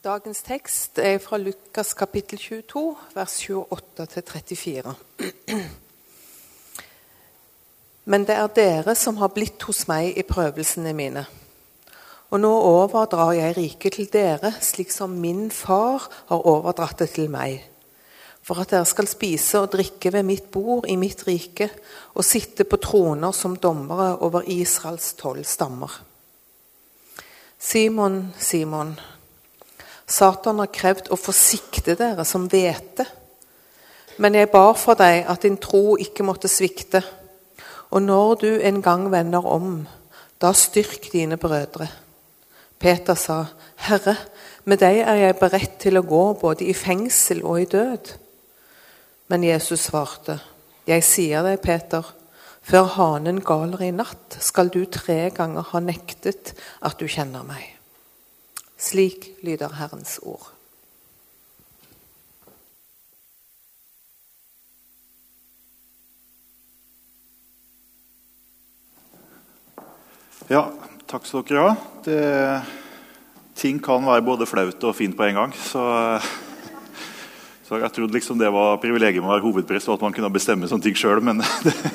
Dagens tekst er fra Lukas kapittel 22, vers 28-34. Men det er dere som har blitt hos meg i prøvelsene mine. Og nå overdrar jeg riket til dere, slik som min far har overdratt det til meg. For at dere skal spise og drikke ved mitt bord i mitt rike, og sitte på troner som dommere over Israels 12 stammer. Simon, Simon, Satan har krevd å forsikte dere som hvete, men jeg bar for deg at din tro ikke måtte svikte, og når du en gang vender om, da styrk dine brødre. Peter sa, Herre, med deg er jeg beredt til å gå både i fengsel og i død. Men Jesus svarte, jeg sier deg, Peter, før hanen galer i natt, skal du 3 ganger ha nektet at du kjenner meg. Slik lyder Herrens ord. Ja, takk skal dere ha. Ting kan være både flaut og fint på en gang, så jeg trodde liksom det var privilegiet med å være hovedprest, og at man kunne bestemme sånne ting selv, men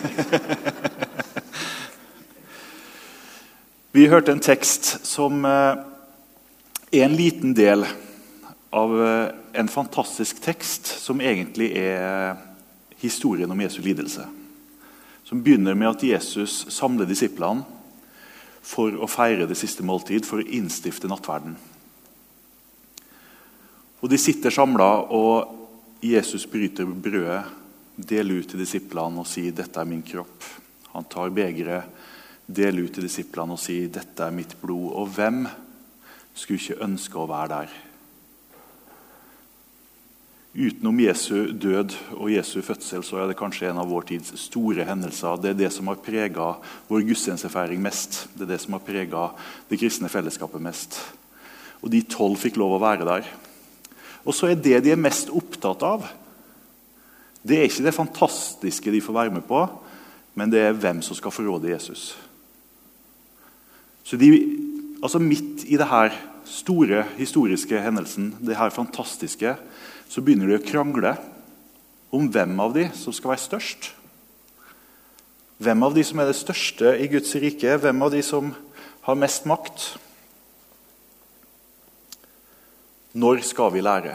Vi hørte en tekst som en liten del av en fantastisk tekst som egentlig er historien om Jesu lidelse. Som begynner med at Jesus samler disiplene for å feire det siste måltid, for å innstifte nattverden. Og de sitter samlet, og Jesus bryter brødet, deler ut til disiplene og sier, dette er min kropp. Han tar begeret, deler ut til disiplene og sier, dette er mitt blod. Og hvem skulle ikke ønske å være der? Utenom Jesu død og Jesu fødsel, så er det kanskje en av vår tids store hendelser. Det er det som har preget vår gudstjenestefeiring mest. Det er det som har preget det kristne fellesskapet mest. Og de 12 fikk lov å være der. Og så er det de er mest opptatt av. Det er ikke det fantastiske de får være med på, men det er hvem som skal forråde Jesus. Så altså midt i det her store historiske hendelsen, det her fantastiske, så begynner de å krangle om hvem av de som skal være størst. Hvem av de som er det største i Guds rike, hvem av de som har mest makt. Når skal vi lære?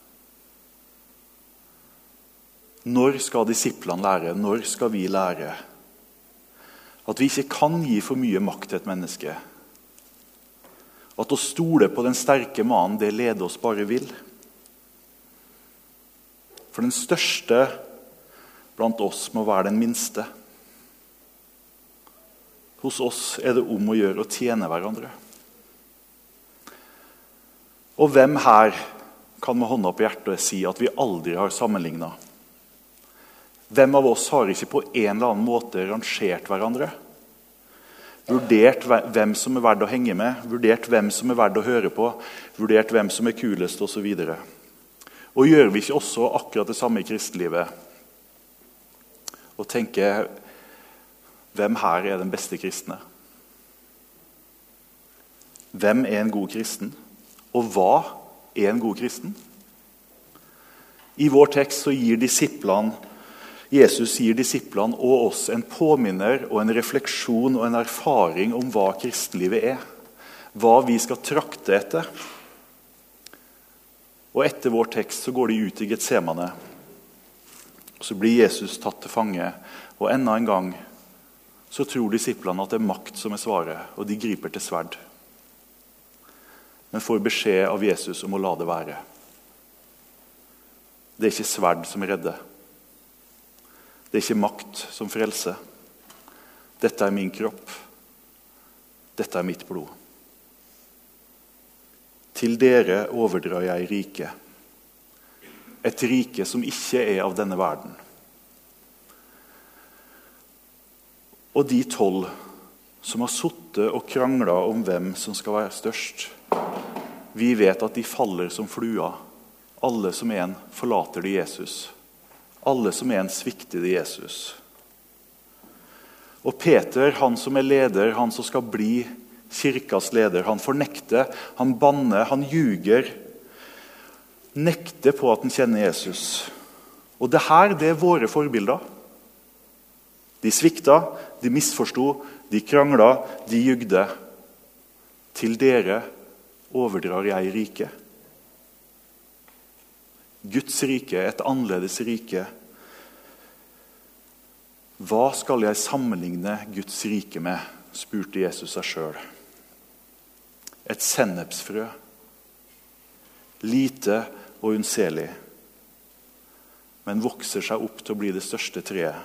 Når skal disiplene lære? Når skal vi lære? At vi ikke kan gi for mye makt til et menneske. At å stole på den sterke mannen, det leder oss bare vill. For den største blant oss må være den minste. Hos oss er det om å gjøre å tjene hverandre. Og hvem her kan med hånda på hjertet si at vi aldri har sammenlignet? Hvem av oss har ikke på en eller annen måte rangert hverandre? Vurdert hvem som er verdt å henge med, vurdert hvem som er verdt å høre på, vurdert hvem som er kulest og så videre. Og gjør vi ikke også akkurat det samme i kristelivet? Og tenker, hvem her er den beste kristne? Hvem er en god kristen? Og hva er en god kristen? I vår tekst så gir Jesus gir disiplene og oss en påminner og en refleksjon og en erfaring om hva kristenlivet er. Hva vi skal trakte etter. Og etter vår tekst så går de ut i Getsemane. Så blir Jesus tatt til fange, og enda en gang så tror disiplene at det er makt som er svaret, og de griper til sverd. Men får beskjed av Jesus om å la det være. Det er ikke sverd som redder. Det er ikke makt som frelser. Dette er min kropp. Dette er mitt blod. Til dere overdrar jeg riket. Et rike som ikke er av denne verden. Og de 12 som har suttet og kranglet om hvem som skal være størst, vi vet at de faller som flua. Alle som en forlater de Jesus. Alle som en svikter de Jesus. Og Peter, han som er leder, han som skal bli kirkas leder, han fornekter, han banner, han ljuger nekter på at han kjenner Jesus. Og det er våre forbilder. De svikta, de misforsto, de krangla, de jugde. Til dere overdrar jeg riket. Guds rike, et annerledes rike. Hva skal jeg sammenligne Guds rike med, spurte Jesus seg selv. Et sennepsfrø, lite og unnselig, men vokser seg opp til å bli det største treet.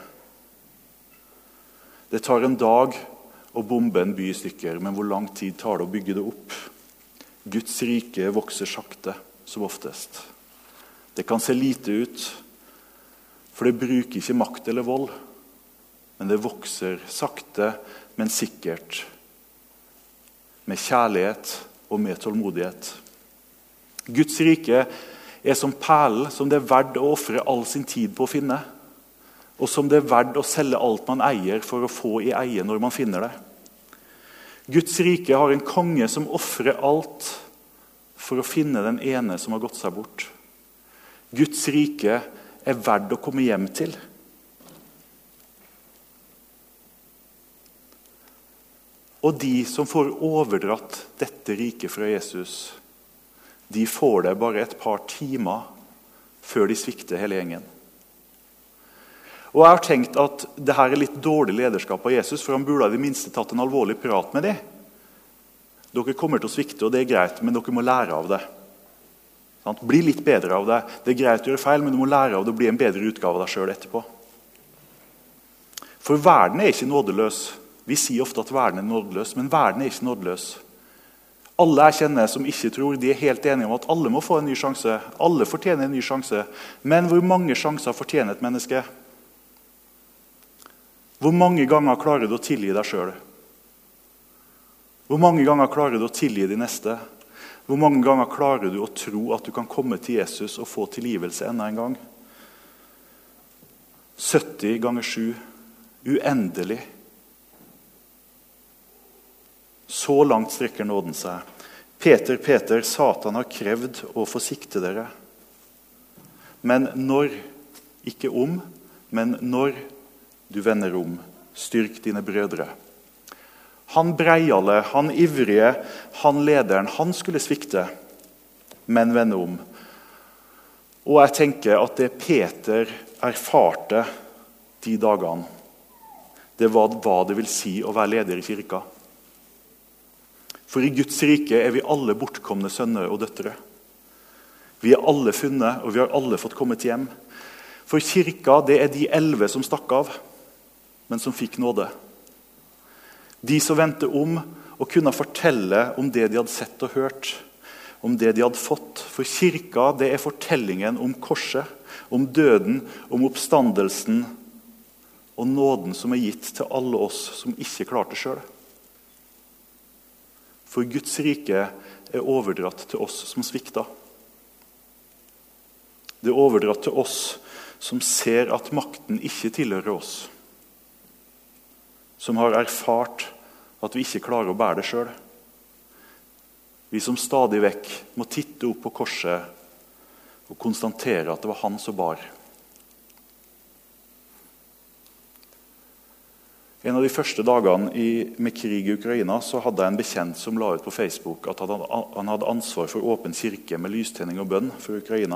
Det tar en dag å bombe en by i stykker, men hvor lang tid tar det å bygge det opp? Guds rike vokser sakte, som oftest. Det kan se lite ut, for det bruker ikke makt eller vold, men det vokser sakte, men sikkert, med kjærlighet og med tålmodighet. Guds rike er som perlen som det er verdt å offre all sin tid på å finne, og som det er verdt å selge alt man eier for å få i eie når man finner det. Guds rike har en konge som offrer alt for å finne den ene som har gått seg bort. Guds rike er verdt å komme hjem til. Og de som får overdratt dette riket fra Jesus, de får det bare et par timer før de svikter hele gjengen. Og jeg har tenkt at dette er litt dårlig lederskap av Jesus, for han burde i det minste tatt en alvorlig prat med dem. Dere kommer til å svikte, og det er greit, men dere må lære av det. Bli litt bedre av det. Det er greit å gjøre feil, men du må lære av det og bli en bedre utgave av deg selv etterpå. For verden er ikke nådeløs. Vi sier ofte at verden er nådeløs, men verden er ikke nådeløs. Alle jeg kjenner som ikke tror, de er helt enige om at alle må få en ny sjanse. Alle fortjener en ny sjanse. Men hvor mange sjanser fortjener et menneske? Hvor mange ganger klarer du å tilgi deg selv? Hvor mange ganger klarer du å tilgi de neste? Hvor mange ganger klarer du å tro at du kan komme til Jesus og få tilgivelse enda en gang? 70 ganger 7. Uendelig. Så langt strekker nåden seg. Peter, Peter, Satan har krevd å få sikte dere. Men når, ikke om, men når du vender om, styrk dine brødre. Han breiale, han ivrige, han lederen, han skulle svikte, men vende om. Og jeg tenker at det Peter erfarte de dagene, det var hva det vil si å være leder i kirka. For i Guds rike er vi alle bortkomne sønner og døtre. Vi er alle funnet, og vi har alle fått kommet hjem. For kirka, det er de 11 som stakk av, men som fikk nåde. De som vendte om og kunne fortelle om det de hadde sett og hørt, om det de hadde fått. For kirka, det er fortellingen om korset, om døden, om oppstandelsen og nåden som er gitt til alle oss som ikke klarte det selv. For Guds rike er overdratt til oss som svikta. Det er overdratt til oss som ser at makten ikke tilhører oss. Som har erfart at vi ikke klarer å bære det selv. Vi som stadig vekk må titte opp på korset og konstatere at det var han som bar. En av de første dagene med krig i Ukraina så hadde jeg en bekjent som la ut på Facebook at han hadde ansvar for åpen kirke med lystenning og bønn for Ukraina.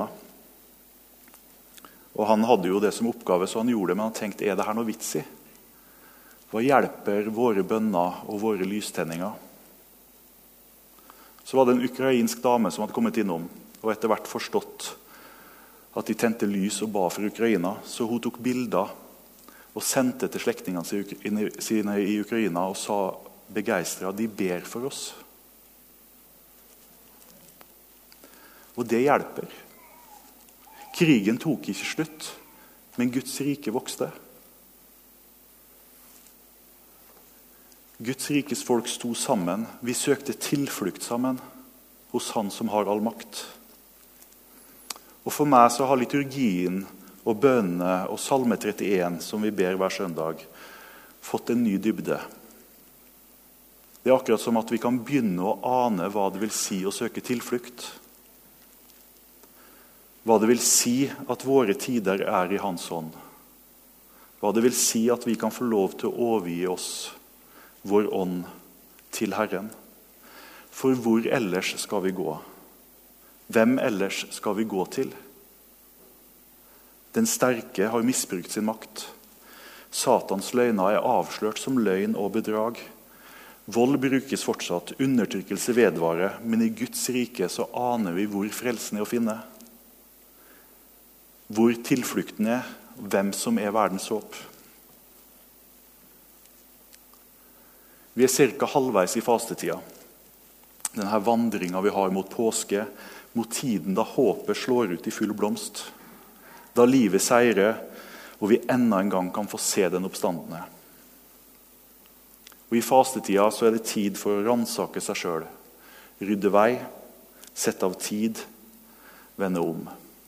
Og han hadde jo det som oppgave, så han gjorde det, men han tenkte, er det her noe vits i? Hva hjelper våre bønner og våre lystenninger? Så var det en ukrainsk dame som hadde kommet innom, og etter hvert forstått at de tente lys og ba for Ukraina, så hun tok bilder og sendte til slektningene sine i Ukraina og sa begeistret, de ber for oss. Og det hjelper. Krigen tok ikke slutt, men Guds rike vokste. Guds rikes folk sto sammen. Vi søkte tilflukt sammen hos han som har all makt. Og for meg så har liturgien og bønnene og Salme 31, som vi ber hver søndag, fått en ny dybde. Det er akkurat som at vi kan begynne å ane hva det vil si å søke tilflukt. hva det vil si at våre tider er i hans hånd. Hva det vil si at vi kan få lov til å overgi oss, vår ånd, til Herren. For hvor ellers skal vi gå? Hvem ellers skal vi gå til? Den sterke har misbrukt sin makt. Satans løgner er avslørt som løgn og bedrag. Vold brukes fortsatt, undertrykkelse vedvarer, men i Guds rike så aner vi hvor frelsen er å finne. Hvor tilflukten er, hvem som er verdens håp. Vi er cirka halvveis i fastetida. Denne vandringen vi har mot påske, mot tiden da håpet slår ut i full blomst. Da livet seirer, og vi enda en gang kan få se den oppstandende. Og i fastetida så er det tid for å ransake seg selv, rydde vei, sette av tid, vende om.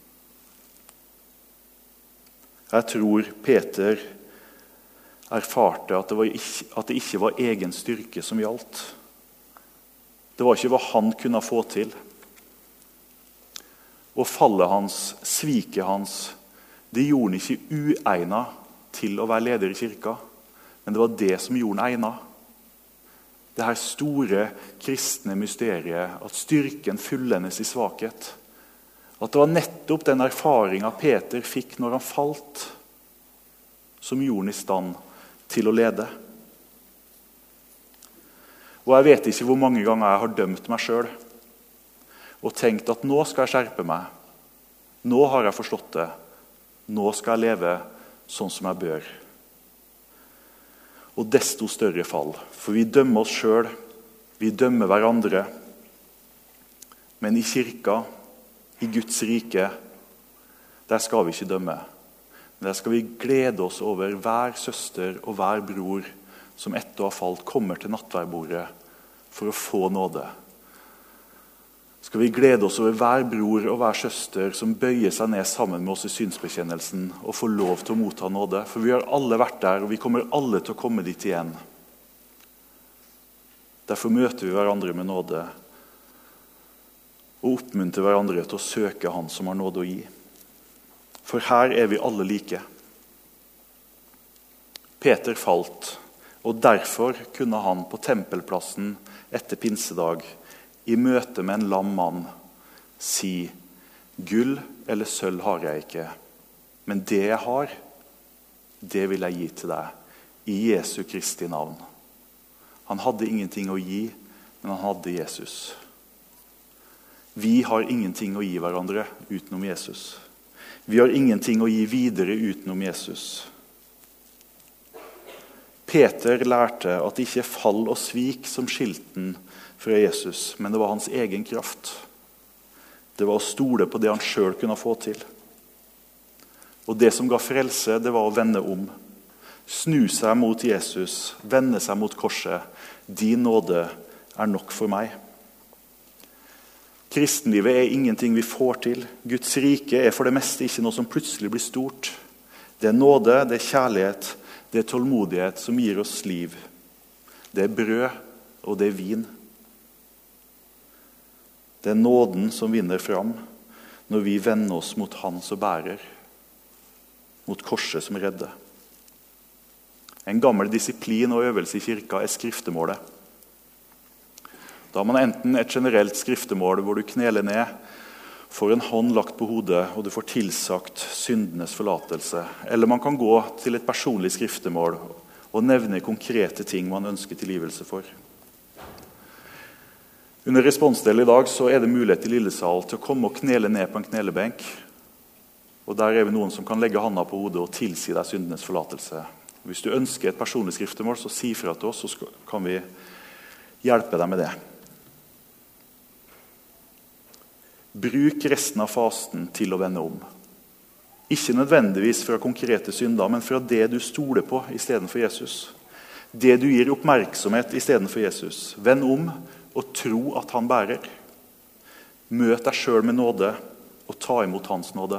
Jeg tror Peter erfarte at det ikke var egen styrke som gjaldt. Det var ikke hva han kunne få til. Og fallet hans, sviket hans, det gjorde han ikke uegnet til å være leder i kirka, men det var det som gjorde han egnet. Det her store kristne mysteriet, at styrken fullendes i svakhet. At det var nettopp den erfaringen Peter fikk når han falt, som gjorde han i stand til å lede. Og jeg vet ikke hvor mange ganger jeg har dømt meg selv, og tenkt at nå skal jeg skjerpe meg, nå har jeg forstått det, nå skal jeg leve sånn som jeg bør. Og desto større fall, for vi dømmer oss selv, vi dømmer hverandre, men i kirka, i Guds rike, der skal vi ikke dømme. Der skal vi glede oss over hver søster og hver bror som etter å ha falt kommer til nattverdbordet for å få nåde. Skal vi glede oss over hver bror og hver søster som bøyer seg ned sammen med oss i synsbekjennelsen og får lov til å motta nåde. For vi har alle vært der, og vi kommer alle til å komme dit igjen. Derfor møter vi hverandre med nåde og oppmuntrer hverandre til å søke Han som har nåde å gi. For her er vi alle like. Peter falt, og derfor kunne han på tempelplassen etter pinsedag i møte med en lam mann si: gull eller sølv har jeg ikke, men det jeg har, det vil jeg gi til deg i Jesu Kristi navn. Han hadde ingenting å gi, men han hadde Jesus. Vi har ingenting å gi hverandre utenom Jesus. Vi har ingenting å gi videre utenom Jesus. Peter lærte at det ikke er fall og svik som skilte han fra Jesus, men det var hans egen kraft. Det var å stole på det han selv kunne få til. Og det som ga frelse, det var å vende om. Snu seg mot Jesus, vende seg mot korset. Din nåde er nok for meg. Kristenlivet er ingenting vi får til. Guds rike er for det meste ikke noe som plutselig blir stort. Det er nåde, det er kjærlighet, det er tålmodighet som gir oss liv. Det er brød, og det er vin. Det er nåden som vinner fram når vi vender oss mot Han som bærer, mot korset som redder. En gammel disiplin og øvelse i kirka er skriftemålet. Da har man enten et generelt skriftemål hvor du kneler ned, får en hånd lagt på hodet, og du får tilsagt syndenes forlatelse. Eller man kan gå til et personlig skriftemål og nevne konkrete ting man ønsker tilgivelse for. Under responsdel i dag så er det mulighet i Lillesal til å komme og knele ned på en knelebenk. Og der er vi noen som kan legge handa på hodet og tilsi deg syndenes forlatelse. Hvis du ønsker et personlig skriftemål, så si fra til oss, så kan vi hjelpe deg med det. Bruk resten av fasten til å vende om. Ikke nødvendigvis fra konkrete synder, men fra det du stoler på i stedet for Jesus. Det du gir oppmerksomhet i stedet for Jesus. Vend om og tro at han bærer. Møt deg selv med nåde og ta imot hans nåde.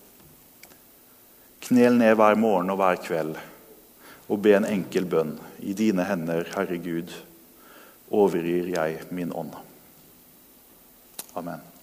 Knel ned hver morgen og hver kveld og be en enkel bønn. I dine hender, Herre Gud, overgir jeg min ånd. Amen.